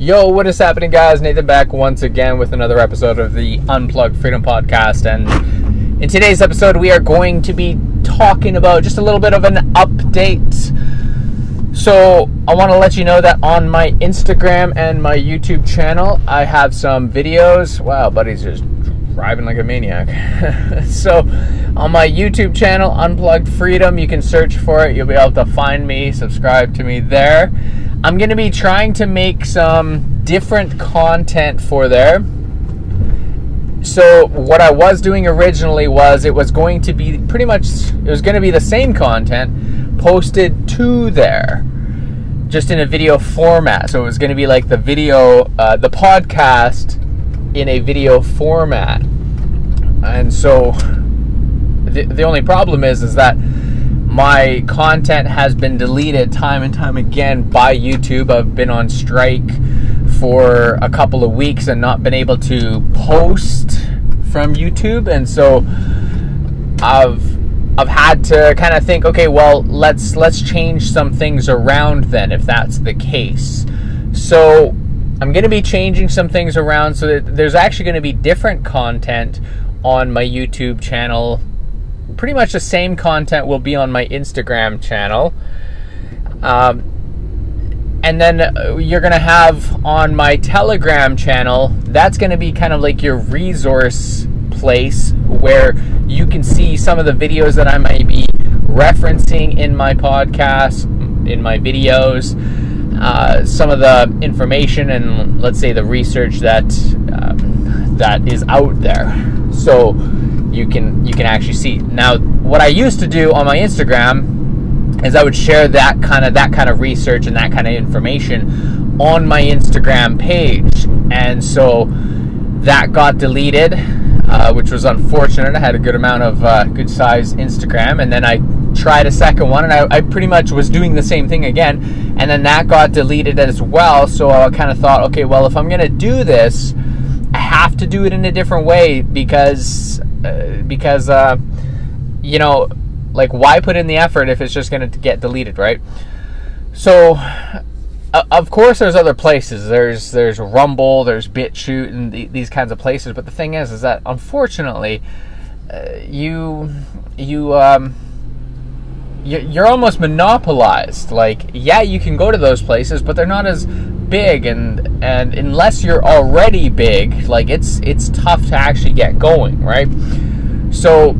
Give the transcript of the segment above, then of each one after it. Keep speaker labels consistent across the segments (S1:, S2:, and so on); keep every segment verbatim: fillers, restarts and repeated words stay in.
S1: Yo, what is happening, guys? Nathan back once again with another episode of the Unplugged Freedom Podcast. And in today's episode, we are going to be talking about just a little bit of an update. So I want to let you know that on my Instagram and my YouTube channel, I have some videos. Wow, buddy's just driving like a maniac. So on my YouTube channel, Unplugged Freedom, you can search for it. You'll be able to find me, subscribe to me there. I'm going to be trying to make some different content for there. So what I was doing originally was it was going to be pretty much, it was going to be the same content posted to there, just in a video format. So it was going to be like the video, uh, the podcast in a video format. And so the, the only problem is, is that my content has been deleted time and time again by YouTube. I've been on strike for a couple of weeks and not been able to post from YouTube, and so I've I've had to kind of think, okay, well, let's let's change some things around then, if that's the case. So I'm going to be changing some things around so that there's actually going to be different content on my YouTube channel. Pretty much the same content will be on my Instagram channel. Um, and then you're going to have on my Telegram channel, that's going to be kind of like your resource place where you can see some of the videos that I might be referencing in my podcast, in my videos, uh, some of the information and, let's say, the research that um, that is out there. So you can you can actually see. Now, what I used to do on my Instagram is I would share that kind of that kind of research and that kind of information on my Instagram page, and so that got deleted, uh, which was unfortunate. I had a good amount of uh, good size Instagram, and then I tried a second one, and I, I pretty much was doing the same thing again, and then that got deleted as well. So I kind of thought, okay, well, if I'm gonna do this, I have to do it in a different way because uh, because uh, you know, like, why put in the effort if it's just going to get deleted, right? So uh, of course there's other places. There's there's Rumble, there's BitChute, and th- these kinds of places. But the thing is, is that unfortunately, uh, you you um. you're almost monopolized. Like, yeah, you can go to those places, but they're not as big, and and unless you're already big, like, it's it's tough to actually get going, right? So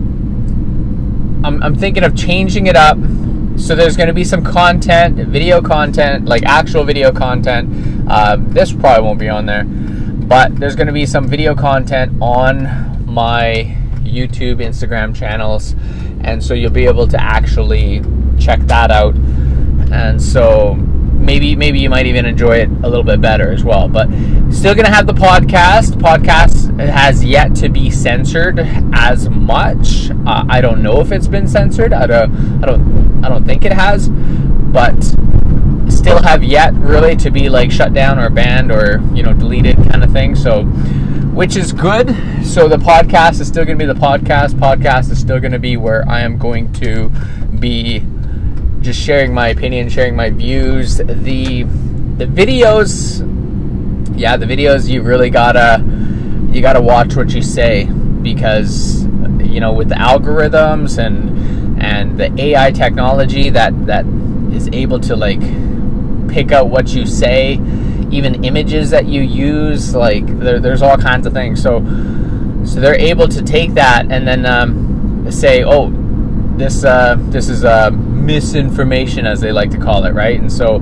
S1: I'm, I'm thinking of changing it up. So there's going to be some content, video content, like actual video content. Uh, this probably won't be on there, but there's going to be some video content on my YouTube, Instagram channels, and so you'll be able to actually check that out. And so maybe maybe you might even enjoy it a little bit better as well. But still gonna have the podcast. Podcast has yet to be censored as much. Uh, I don't know if it's been censored. I don't I don't I don't think it has, but still have yet really to be like shut down or banned or, you know, deleted kind of thing. So, which is good. So the podcast is still going to be the podcast. Podcast is still going to be where I am going to be just sharing my opinion, sharing my views. The the videos, yeah, the videos, you really gotta you gotta watch what you say, because, you know, with the algorithms and and the A I technology that that is able to, like, pick out what you say, even images that you use, like, there, there's all kinds of things. So so they're able to take that and then um, say, oh, this uh, this is uh, misinformation, as they like to call it, right? And so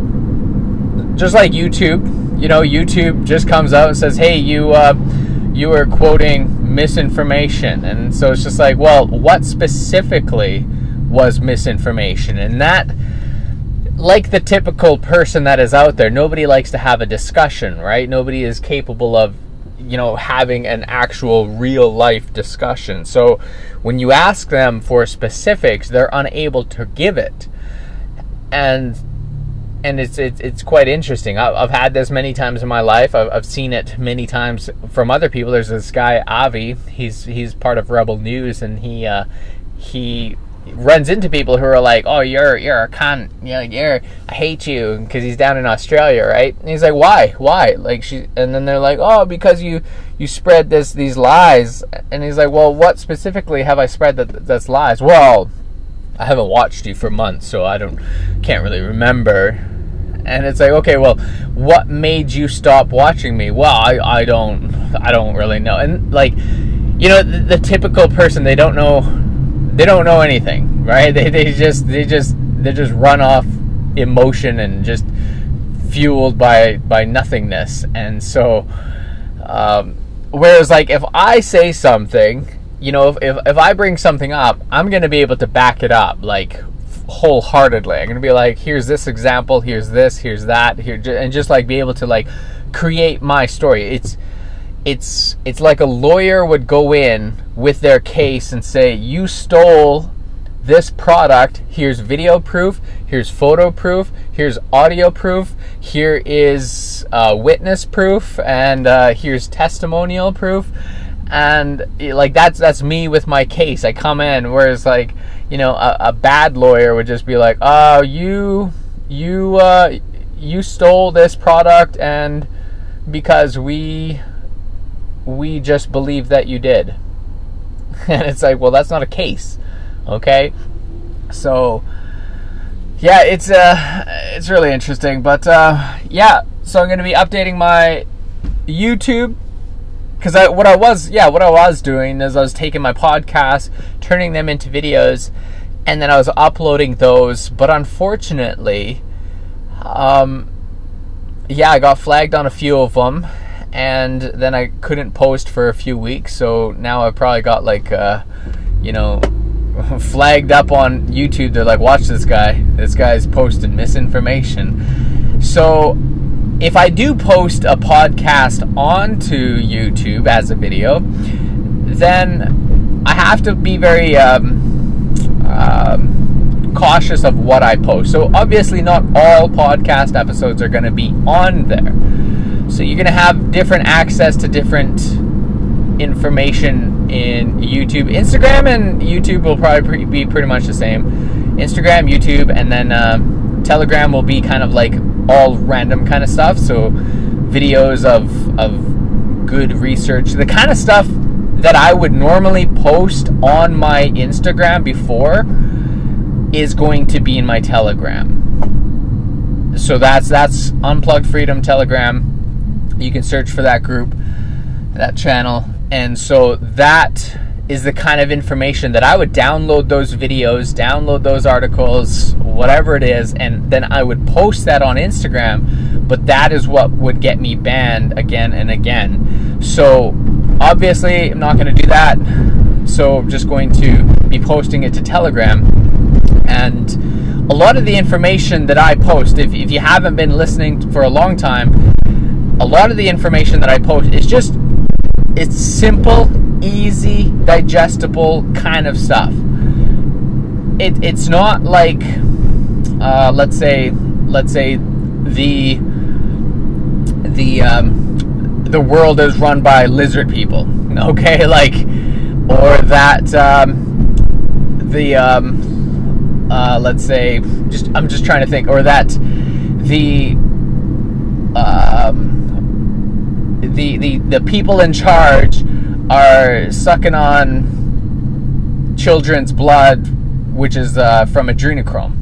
S1: just like YouTube, you know, YouTube just comes out and says, hey, you uh, you are quoting misinformation. And so it's just like, well, what specifically was misinformation? And that, like the typical person that is out there, nobody likes to have a discussion, right? Nobody is capable of, you know, having an actual real life discussion. So when you ask them for specifics, they're unable to give it. And and it's it's, it's quite interesting. I've, I've had this many times in my life. I've, I've seen it many times from other people. There's this guy, Avi. He's he's part of Rebel News, and he uh, he runs into people who are like, "Oh, you're you're a cunt, you're, you're I hate you," because he's down in Australia, right? And he's like, "Why? Why?" Like she, and then they're like, "Oh, because you you spread this these lies." And he's like, "Well, what specifically have I spread that that's lies?" "Well, I haven't watched you for months, so I don't can't really remember." And it's like, okay, well, what made you stop watching me? Well, I, I don't I don't really know. And like, you know, the, the typical person, they don't know they don't know anything, right? They they just they just they just run off emotion and just fueled by by nothingness. And so um, whereas like if I say something, you know, if, if if I bring something up, I'm going to be able to back it up like wholeheartedly. I'm going to be like, here's this example, here's this, here's that, here, and just like be able to like create my story. It's it's it's like a lawyer would go in with their case and say, you stole this product, here's video proof, here's photo proof, here's audio proof, here is uh, witness proof, and uh, here's testimonial proof. And like that's that's me with my case. I come in, whereas like, you know, a, a bad lawyer would just be like, oh, you you uh, you stole this product, and because we we just believe that you did. And it's like, well, that's not a case, okay? So yeah, it's uh it's really interesting. But uh, yeah, so I'm going to be updating my YouTube. Because I, what I was, yeah, what I was doing is I was taking my podcasts, turning them into videos, and then I was uploading those. But unfortunately, um, yeah, I got flagged on a few of them, and then I couldn't post for a few weeks. So now I've probably got like, uh, you know, flagged up on YouTube. They're like, watch this guy. This guy's posting misinformation. So if I do post a podcast onto YouTube as a video, then I have to be very um, um, cautious of what I post. So obviously not all podcast episodes are going to be on there. So you're going to have different access to different information in YouTube. Instagram and YouTube will probably be pretty much the same. Instagram, YouTube, and then um, Telegram will be kind of like all random kind of stuff. So videos of of good research, the kind of stuff that I would normally post on my Instagram before is going to be in my Telegram. So that's that's Unplugged Freedom Telegram. You can search for that group, that channel, and so that is the kind of information that I would download those videos, download those articles, whatever it is, and then I would post that on Instagram. But that is what would get me banned again and again. So obviously I'm not going to do that. So I'm just going to be posting it to Telegram. And a lot of the information that I post, if, if you haven't been listening for a long time, a lot of the information that I post is just, it's simple, easy, digestible kind of stuff. It, it's not like, uh, let's say, let's say the the um, the world is run by lizard people, okay? Like, or that um, the um, uh, let's say, just I'm just trying to think, or that the um, the the the people in charge are sucking on children's blood, which is uh, from adrenochrome.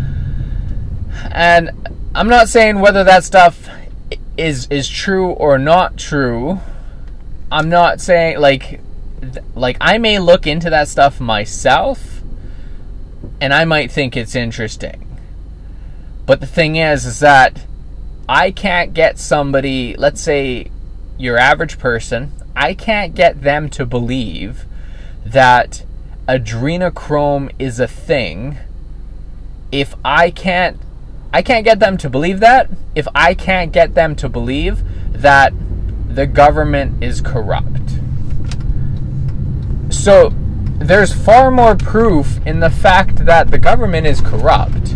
S1: And I'm not saying whether that stuff is is true or not true. I'm not saying like th- like I may look into that stuff myself, and I might think it's interesting. But the thing is, is that I can't get somebody, let's say your average person, I can't get them to believe that adrenochrome is a thing if I can't I can't get them to believe that if I can't get them to believe that the government is corrupt. So there's far more proof in the fact that the government is corrupt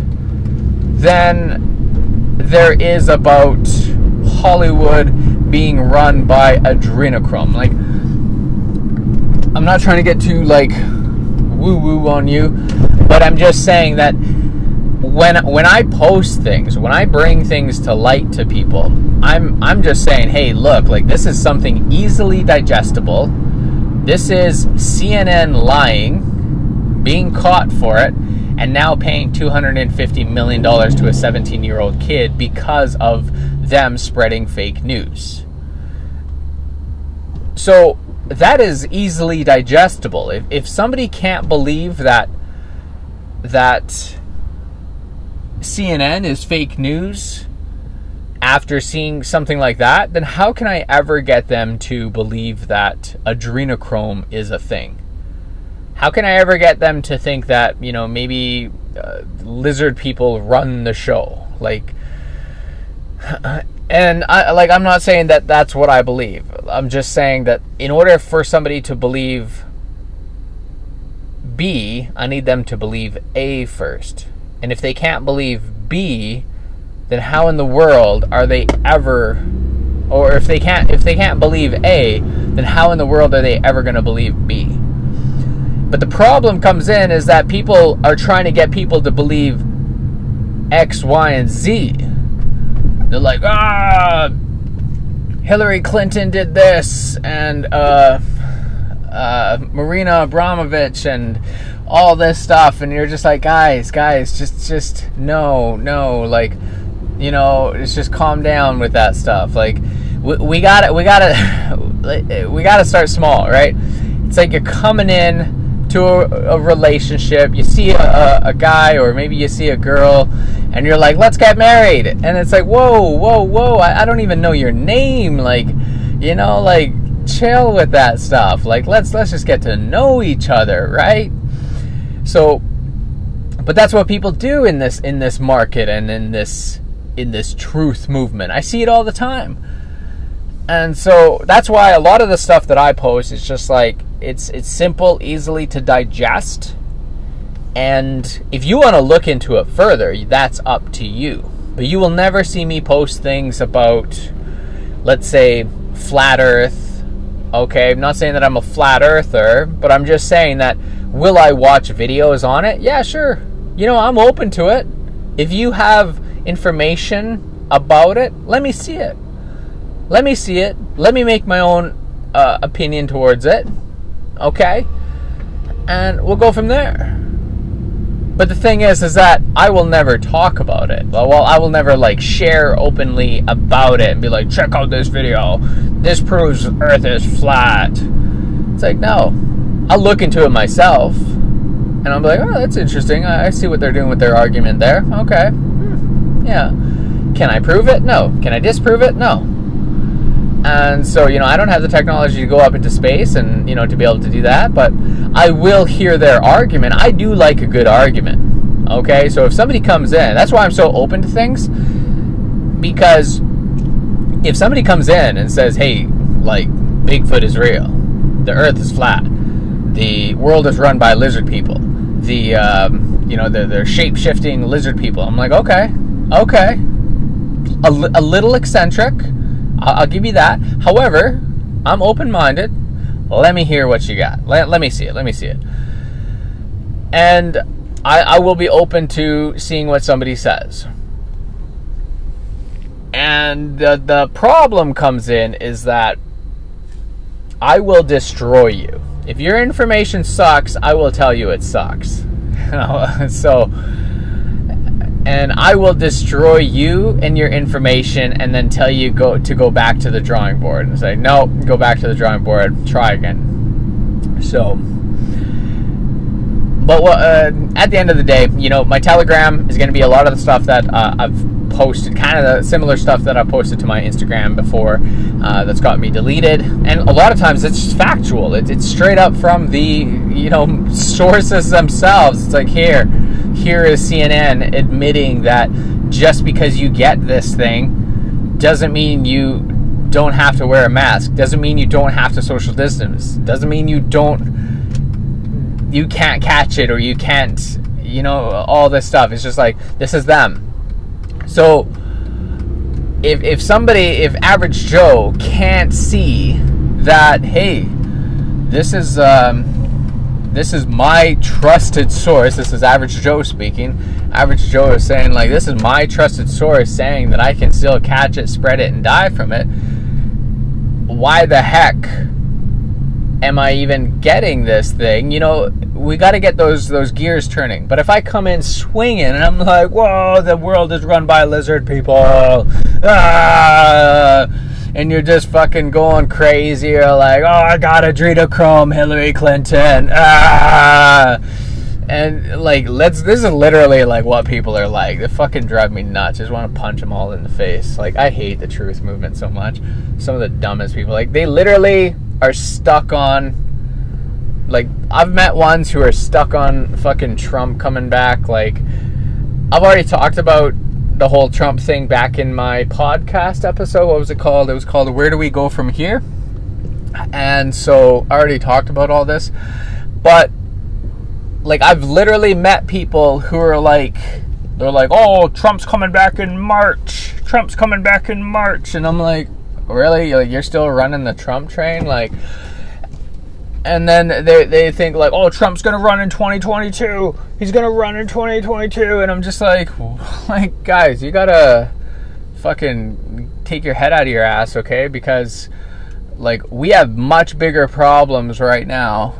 S1: than there is about Hollywood being run by adrenochrome. Like, I'm not trying to get too like woo woo on you, But I'm just saying that when when I post things, when I bring things to light to people, I'm I'm just saying, hey, look, like this is something easily digestible. This is C N N lying, being caught for it, and now paying two hundred fifty million dollars to a seventeen-year-old kid because of them spreading fake news. So that is easily digestible. If if somebody can't believe that that C N N is fake news after seeing something like that, then how can I ever get them to believe that adrenochrome is a thing? How can I ever get them to think that, you know, maybe uh, lizard people run the show? Like, and I, like, I'm not saying that that's what I believe. I'm just saying that in order for somebody to believe B, I need them to believe A first. And if they can't believe B, then how in the world are they ever, or if they can't if they can't believe A, then how in the world are they ever going to believe B? But the problem comes in is that people are trying to get people to believe X, Y, and Z. They're like, ah, Hillary Clinton did this, and uh, uh, Marina Abramovich, and all this stuff, and you're just like, guys, guys, just, just, no, no, like, you know, it's just calm down with that stuff. Like, we, we gotta, we gotta, we gotta start small, right? It's like you're coming in to a, a relationship, you see a, a guy, or maybe you see a girl, and you're like, let's get married, and it's like, whoa, whoa, whoa, I, I don't even know your name, like, you know, like, chill with that stuff, like, let's, let's just get to know each other, right? So, but that's what people do in this in this market and in this in this truth movement. I see it all the time, and so that's why a lot of the stuff that I post is just like it's it's simple, easily to digest. And if you want to look into it further, that's up to you. But you will never see me post things about, let's say, flat Earth. Okay, I'm not saying that I'm a flat earther, but I'm just saying that, will I watch videos on it? Yeah, sure. You know, I'm open to it. If you have information about it, let me see it. Let me see it. Let me make my own uh, opinion towards it. Okay? And we'll go from there. But the thing is, is that I will never talk about it. Well, I will never, like, share openly about it and be like, check out this video. This proves Earth is flat. It's like, no. I'll look into it myself. And I'm like, oh, that's interesting. I see what they're doing with their argument there. Okay. Hmm. Yeah. Can I prove it? No. Can I disprove it? No. And so, you know, I don't have the technology to go up into space and, you know, to be able to do that, but I will hear their argument. I do like a good argument. Okay? So if somebody comes in, that's why I'm so open to things, because if somebody comes in and says, hey, like, Bigfoot is real, the Earth is flat, the world is run by lizard people, the, um, you know, they're, they're shape-shifting lizard people, I'm like, okay, okay, a, li- a little eccentric, I'll give you that. However, I'm open-minded. Let me hear what you got. Let, let me see it. Let me see it. And I, I will be open to seeing what somebody says. And the, the problem comes in is that I will destroy you. If your information sucks, I will tell you it sucks. So... and I will destroy you and your information and then tell you go to go back to the drawing board and say, no, go back to the drawing board, try again. So, but uh, at the end of the day, you know, my Telegram is going to be a lot of the stuff that uh, I've posted, kind of the similar stuff that I posted to my Instagram before uh, that's got me deleted. And a lot of times it's just factual. It, it's straight up from the, you know, sources themselves. It's like, here, here is C N N admitting that just because you get this thing doesn't mean you don't have to wear a mask, doesn't mean you don't have to social distance, doesn't mean you don't, you can't catch it or you can't, you know, all this stuff. It's just like, this is them. So if if somebody, if average Joe can't see that, hey, this is um, this is my trusted source. This is Average Joe speaking. Average Joe is saying, like, this is my trusted source saying that I can still catch it, spread it, and die from it. Why the heck am I even getting this thing? You know, we got to get those those gears turning. But if I come in swinging and I'm like, whoa, the world is run by lizard people, ah, and you're just fucking going crazy, you're like, oh, I got adrenochrome, Hillary Clinton, ah, and like, let's, this is literally like what people are like. They fucking drive me nuts. I just want to punch them all in the face. Like, I hate the truth movement so much. Some of the dumbest people, like, they literally are stuck on, like, I've met ones who are stuck on fucking Trump coming back. Like, I've already talked about the whole Trump thing back in my podcast episode. What was it called? It was called Where Do We Go From Here? And so I already talked about all this. But, like, I've literally met people who are like, they're like, oh, Trump's coming back in March. Trump's coming back in March. And I'm like, really? Like, you're still running the Trump train? Like, and then they they think like, oh, Trump's gonna run in twenty twenty-two. He's gonna run in twenty twenty-two, and I'm just like, like, guys, you gotta fucking take your head out of your ass, okay? Because, like, we have much bigger problems right now,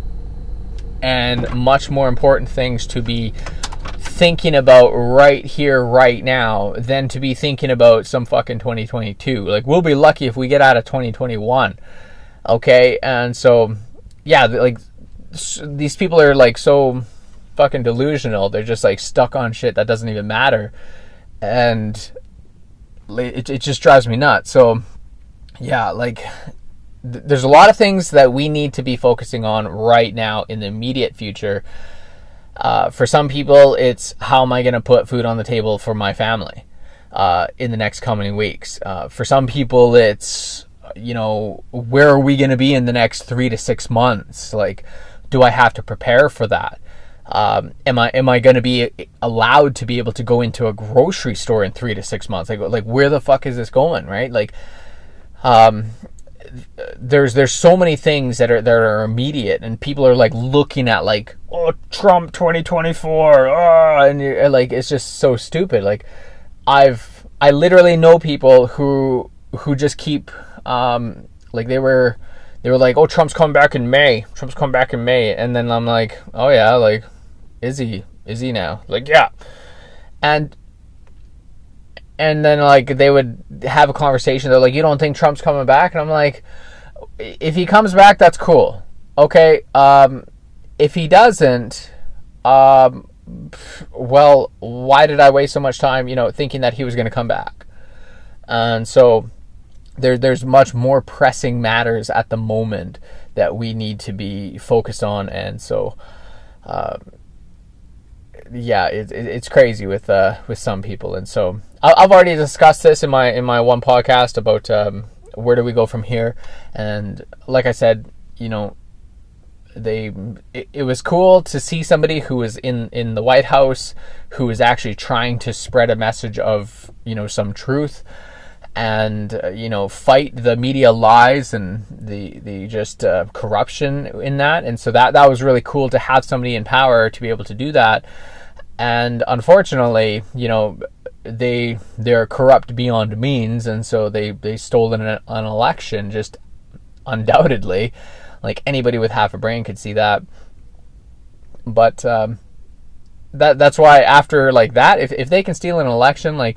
S1: and much more important things to be thinking about right here, right now, than to be thinking about some fucking twenty twenty-two. Like, we'll be lucky if we get out of twenty twenty-one, okay? And so, yeah, like, these people are, like, so fucking delusional. They're just, like, stuck on shit that doesn't even matter, and it, it just drives me nuts. So, yeah, like, th- there's a lot of things that we need to be focusing on right now in the immediate future. Uh, for some people, it's how am I going to put food on the table for my family uh, in the next coming weeks. Uh, for some people, it's, you know, where are we going to be in the next three to six months? Like, do I have to prepare for that? Um, am I am I going to be allowed to be able to go into a grocery store in three to six months? Like, like where the fuck is this going, right? Like, um, there's there's so many things that are that are immediate, and people are like looking at like, oh, Trump twenty twenty-four, oh, and you're like, it's just so stupid. Like, I've I literally know people who who just keep um like they were they were like, oh, Trump's coming back in May. Trump's coming back in May, and then I'm like, oh yeah, like, is he is he now? Like, yeah, and. And then, like, they would have a conversation. They're like, you don't think Trump's coming back? And I'm like, if he comes back, that's cool. Okay. Um, if he doesn't, um, well, why did I waste so much time, you know, thinking that he was going to come back? And so there, there's much more pressing matters at the moment that we need to be focused on. And so, um, yeah, it, it, it's crazy with uh, with some people. And so I've already discussed this in my in my one podcast about um, where do we go from here. And like I said, you know, they it, it was cool to see somebody who was in, in the White House who was actually trying to spread a message of, you know, some truth and, uh, you know, fight the media lies and the the just uh, corruption in that. And so that that was really cool to have somebody in power to be able to do that. And unfortunately, you know, they they're corrupt beyond means, and so they they stole an, an election, just undoubtedly. Like, anybody with half a brain could see that. But um, that that's why after like that, if if they can steal an election, like,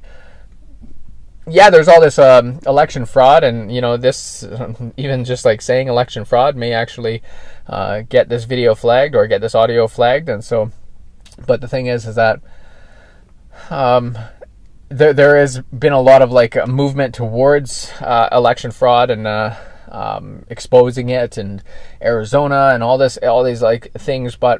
S1: yeah, there's all this um, election fraud, and, you know, this even just like saying election fraud may actually uh, get this video flagged or get this audio flagged, and so. But the thing is, is that um, there there has been a lot of like a movement towards uh, election fraud and uh, um, exposing it, and Arizona and all this, all these like things. But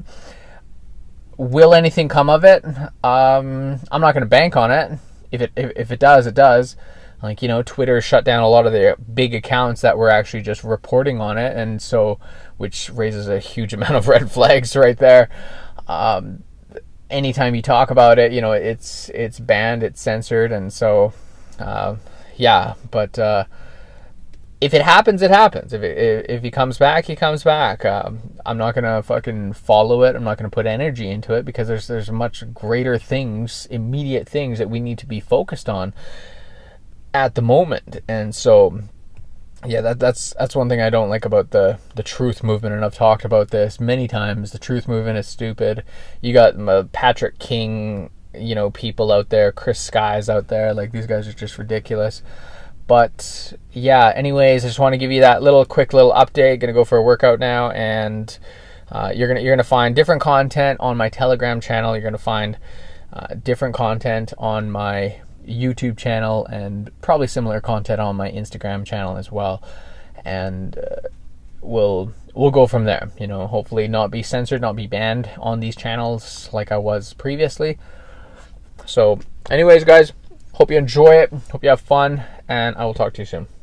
S1: will anything come of it? Um, I'm not going to bank on it. If it if, if it does, it does. Like, you know, Twitter shut down a lot of the big accounts that were actually just reporting on it, and so, which raises a huge amount of red flags right there. Um, anytime you talk about it, you know, it's it's banned, it's censored, and so uh, yeah. But uh, if it happens, it happens. If it, if he comes back, he comes back. Um, I'm not gonna fucking follow it. I'm not gonna put energy into it because there's there's much greater things, immediate things that we need to be focused on at the moment. And so, yeah, that that's that's one thing I don't like about the the truth movement. And I've talked about this many times. The truth movement is stupid. You got uh, Patrick King, you know, people out there, Chris Skies out there. Like, these guys are just ridiculous. But yeah, anyways, I just want to give you that little quick little update. Gonna go for a workout now, and uh, you're gonna you're gonna find different content on my Telegram channel. You're gonna find uh, different content on my YouTube channel, and probably similar content on my Instagram channel as well. And uh, we'll we'll go from there. You know, hopefully not be censored, not be banned on these channels like I was previously. So, anyways, guys. Hope you enjoy it. Hope you have fun. And I will talk to you soon.